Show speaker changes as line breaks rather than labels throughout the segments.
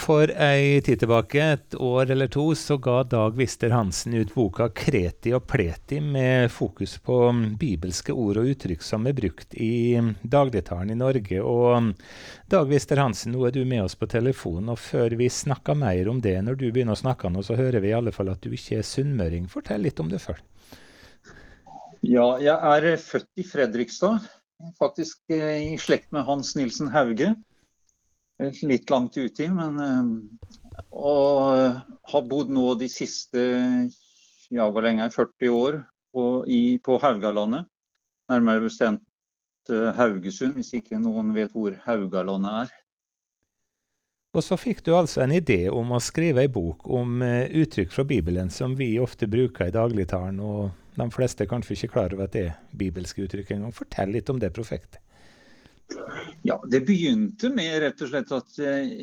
For ei tid tilbake, et år eller to, så ga Dag Wister Hansen ut boka Kreti og Pleti med fokus på bibelske ord og uttrykk som brukt i dagligtalen i Norge. Og Dag Wister Hansen, nå du med oss på telefonen, og før vi snakker mer om det, når du begynner å snakke nå, så hører vi i alle fall at du ikke sunnmøring. Fortell litt om det først.
Ja, jeg født i Fredrikstad, faktisk i slekt med Hans Nilsen Hauge. Litt langt ute i, men og har bodd nå de siste, hvor lenge, 40 år på Haugalandet, nærmere bestemt Haugesund, hvis ikke noen vet hvor Haugalandet
Og så fikk du altså en idé om å skrive en bok om uttrykk fra Bibelen som vi ofte bruker i dagligtalen, og de fleste kanskje ikke klarer over at det bibelske uttrykk en gang. Fortell litt om det prosjektet.
Ja, det begynte med rett og slett at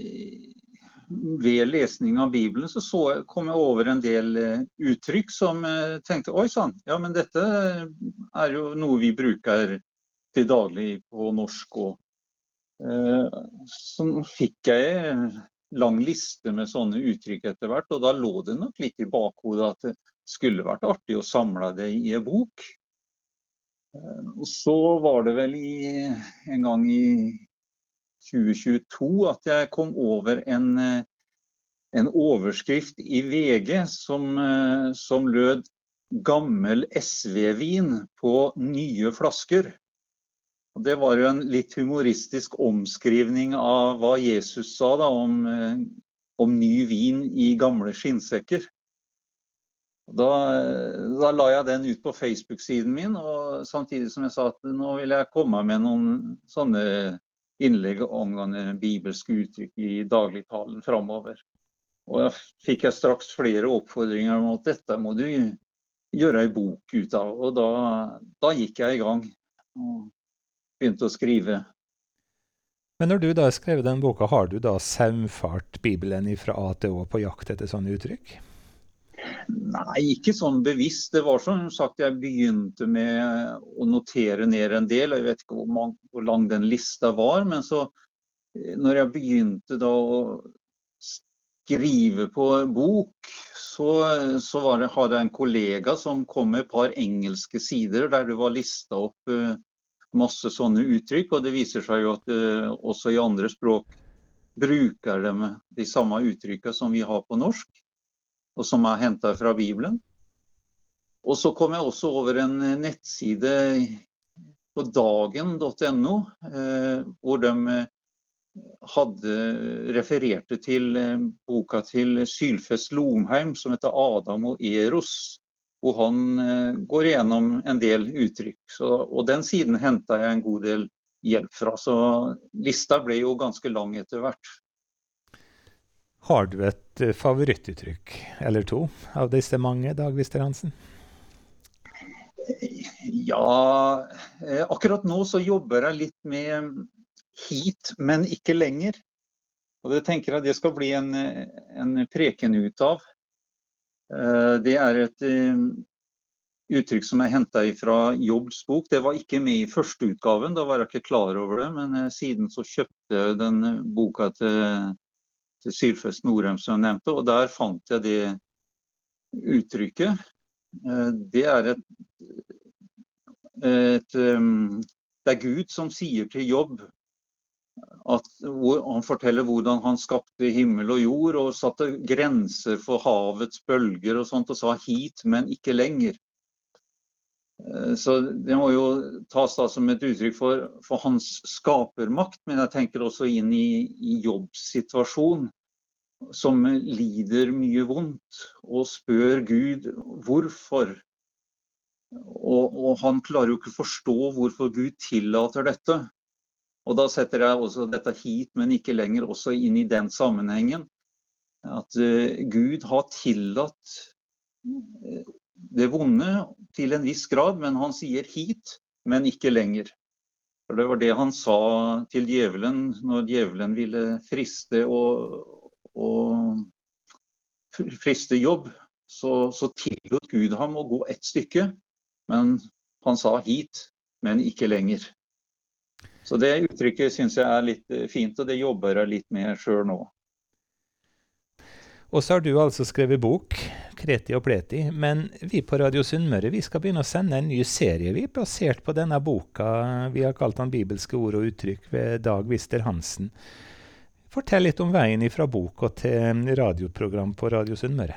ved lesning av Bibelen så kom jeg over en del uttrykk som tenkte, oi sann, ja, men dette jo noe vi bruker til daglig på norsk. Og så fikk jeg lang liste med sånne uttrykk etter hvert, og da lå det nok litt i bakhodet at det skulle vært artig å samle det i en bok. Og så var det vel en gang i 2022 at jeg kom over en overskrift i VG som lød «Gammel SV-vin på nye flasker». Og det var jo en litt humoristisk omskrivning av hva Jesus sa da, om ny vin i gamle skinnsekker. Da la jeg den ut på Facebook-siden min, og samtidig som jeg sa at nå vil jeg komme med noen sånne innlegg angående bibelske uttrykk i dagligtalen fremover. Og jeg fikk straks flere oppfordringer om at dette må du gjøre en bok ut av, og da gikk jeg i gang og begynte å skrive.
Men når du da skrev den boka, har du da saumfart Bibelen fra A til Å på jakt etter sånne uttrykk?
Nei, ikke sånn bevisst. Det var som sagt, jeg begynte med å notere ned en del. Jeg vet ikke hvor lang den lista var, men så når jeg begynte da å skrive på bok, så hadde jeg en kollega som kom med et par engelske sider der det var lista opp masse sånne uttrykk, og det viser seg jo at også i andre språk bruker de samme uttrykkene som vi har på norsk, og som hentet fra Bibelen. Og så kom jeg også over en nettside på dagen.no, hvor de refererte til boka til Sylfest Lomheim, som heter Adam og Eros, hvor han går igjennom en del uttrykk. Og den siden hentet jeg en god del hjelp fra, så lista ble jo ganske lang etter hvert.
Har du et favorittuttrykk, eller to, av disse mange, Dag Wister Hansen?
Ja, akkurat nå så jobber jeg litt med hit, men ikke lenger. Og det tenker jeg det skal bli en preken ut av. Det et uttrykk som jeg hentet fra Jobbs bok. Det var ikke med i første utgaven, da var jeg ikke klar over det, men siden så kjøpte jeg den boka til Sylfest Lomheim som jeg nevnte, og der fant jeg det uttrykket. Det det Gud som sier til Jobb at han forteller hvordan han skapte himmel og jord og satte grenser for havets bølger og sånt, og sa hit, men ikke lenger. Så det må jo tas da som et uttrykk for hans skapermakt, men jeg tenker også inn i Jobbs situasjon, som lider mye vondt og spør Gud hvorfor. Og han klarer jo ikke å forstå hvorfor Gud tillater dette. Og da setter jeg også dette hit, men ikke lenger, også inn i den sammenhengen. At Gud har tillatt det vonde til en viss grad, men han sier hit, men ikke lenger. For det var det han sa til djevelen, når djevelen ville friste Jobb, så tillot Gud ham å gå et stykke, men han sa hit, men ikke lenger. Så det uttrykket synes jeg litt fint, og det jobber jeg litt med selv nå.
Og så har du altså skrevet bok, Kreti og Pleti, men vi på Radio Sunnmøre vi skal begynne å sende en ny serie vi basert på denne boka vi har kalt den Bibelske ord og uttrykk ved Dag Wister Hansen. Fortell litt om veien fra boka til radioprogram på Radio Sunnmøre.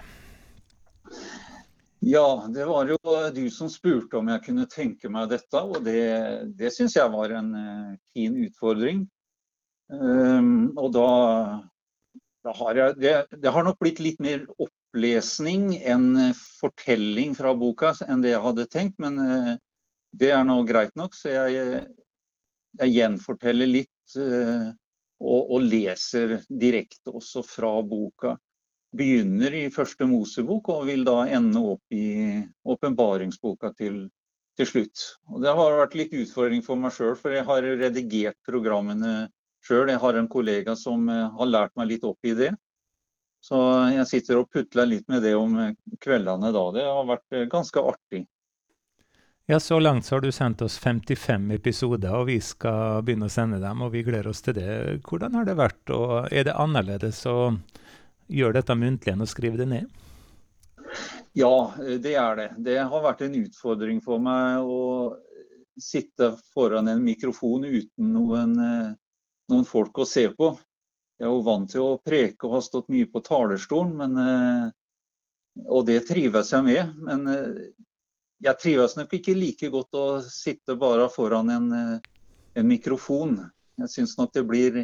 Ja, det var jo du som spurte om jeg kunne tenke meg dette, og det synes jeg var en fin utfordring. Og da har det har nok blitt litt mer opplesning enn fortelling fra boka enn det jeg hadde tenkt, men det er nå greit nok, så jeg gjenforteller litt og leser direkte også fra boka. Begynner i første Mosebok og vil da ende opp i åpenbaringsboka til slutt. Og det har vært litt utfordring for meg selv, for jeg har redigert programmene selv. Jeg har en kollega som har lært meg litt opp i det. Så jeg sitter og putler litt med det om kveldene da. Det har vært ganske artig.
Ja, så langt så har du sendt oss 55 episoder, og vi skal begynne å sende dem, og vi gleder oss til det. Hvordan har det vært, og er det annerledes å gjøre dette muntlig enn å skrive det ned?
Ja, det er det. Det har vært en utfordring for meg å sitte foran en mikrofon uten noen folk å se på. Jeg er jo vant til å preke og har stått mye på talerstolen, og det trives jeg med. Men jeg trives nok ikke like godt å sitte bare foran en mikrofon. Jeg synes nok det blir...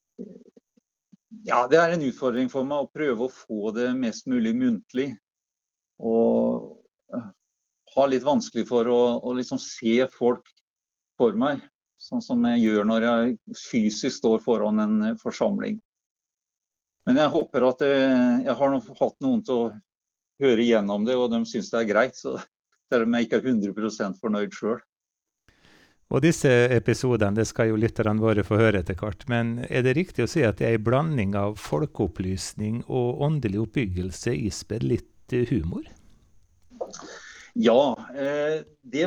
Ja, det er en utfordring for meg å prøve å få det mest mulig muntlig. Og ha litt vanskelig for å liksom se folk for meg. Sånn som jeg gjør når jeg fysisk står foran en forsamling. Men jeg håper at jeg har hatt noen til å høre igjennom det, og de synes det er greit, så selv om jeg ikke er 100% fornøyd selv.
Og disse episodene, det skal jo lytterne våre få høre etter hvert, men er det riktig å si at det er en blanding av folkeopplysning og åndelig oppbyggelse ispedd litt humor?
Ja, det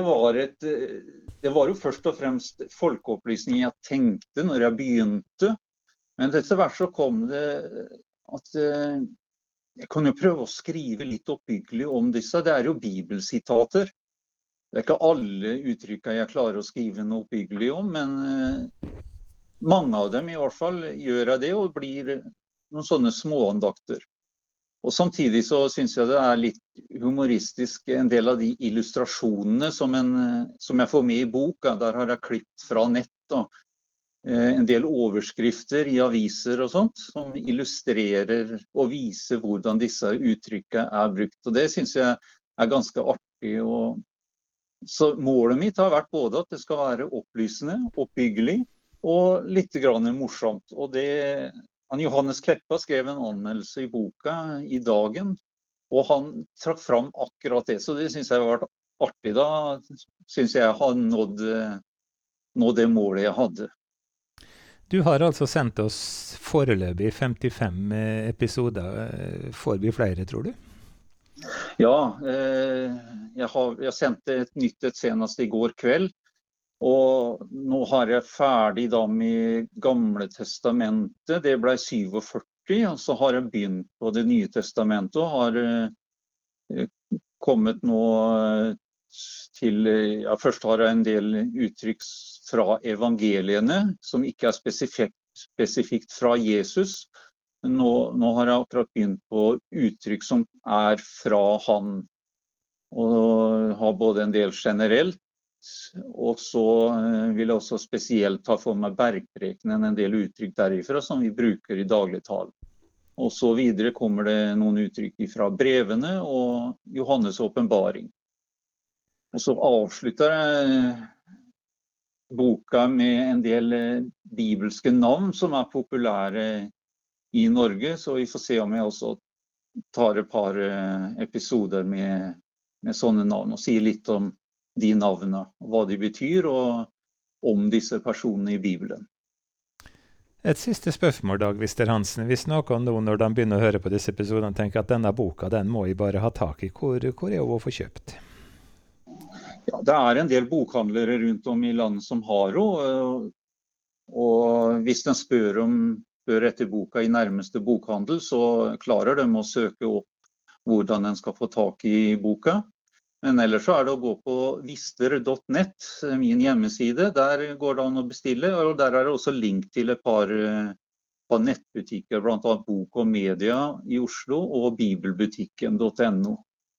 var jo først og fremst folkeopplysning jeg tenkte når jeg begynte. Men etter hvert så kom det at jeg kunne prøve å skrive litt oppbyggelig om disse. Det er jo bibelsitater. Det er ikke alle uttrykker jeg klarer å skrive noe oppbyggelig om, men mange av dem i hvert fall gjør jeg det, og blir noen sånne småandakter. Og samtidig så synes jeg det er litt humoristisk, en del av de illustrasjonene som jeg får med i boka. Der har jeg klippet fra nett da. En del overskrifter i aviser og sånt, som illustrerer og viser hvordan disse uttrykkene er brukt. Og det synes jeg er ganske artig. Så målet mitt har vært både at det skal være opplysende, oppbyggelig og litt grann morsomt. Og Johannes Kleppa skrev en anmeldelse i boka i Dagen, og han trakk fram akkurat det. Så det synes jeg har vært artig. Da synes jeg har nådd det målet jeg hadde.
Du har altså sendt oss foreløpig 55 episoder. Får vi flere, tror du?
Ja, jeg sendte et nytt senest i går kveld. Og nå har jeg ferdig da med Gamle Testamentet, det ble 47, og så har jeg begynt på det Nye Testamentet, og har kommet nå til, ja, først har jeg en del uttrykk fra evangeliene, som ikke er spesifikt fra Jesus. Nå har jeg akkurat begynt på uttrykk som er fra han, og har både en del generelt, og så vil jeg også spesielt ta for meg bergprekenen, en del uttrykk derifra som vi bruker i dagligtale. Og så videre kommer det noen uttrykk fra brevene og Johannes åpenbaring. Og så avslutter jeg boka med en del bibelske navn som er populære i Norge, så vi får se om jeg også tar et par episoder med sånne navn og sier litt om de navnene, hva de betyr, og om disse personene i Bibelen.
Et siste spørsmål, Dag Wister Hansen. Hvis noen nå, når de begynner å høre på disse episodene, tenker at denne boka, den må jeg bare ha tak i. Hvor er hun å få kjøpt?
Ja, det er en del bokhandlere rundt om i landet som har henne, og hvis de spør om spør etter boka i nærmeste bokhandel, så klarer de å søke opp hvordan en skal få tak i boka. Men ellers så det å gå på vister.net, min hjemmeside. Der går det an å bestille, og der det også link til et par nettbutikker, blant annet Bok og Media i Oslo og bibelbutikken.no.